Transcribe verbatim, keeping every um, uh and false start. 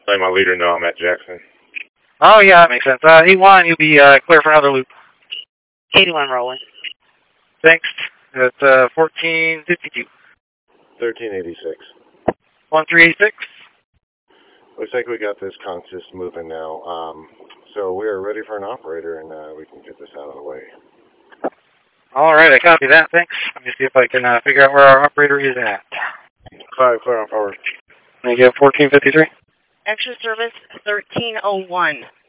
Let my leader know I'm at Jackson. Oh, yeah, that makes sense. Uh, eight one, you'll be uh, clear for another loop. eighty-one rolling. Thanks. That's uh, fourteen fifty-two. thirteen eighty-six. one three eight six. Looks like we got this consist moving now. Um, so we are ready for an operator, and uh, we can get this out of the way. All right, I copy that. Thanks. Let me see if I can uh, figure out where our operator is at. Five, clear on forward. Thank you. fourteen fifty-three. Extra service thirteen oh one.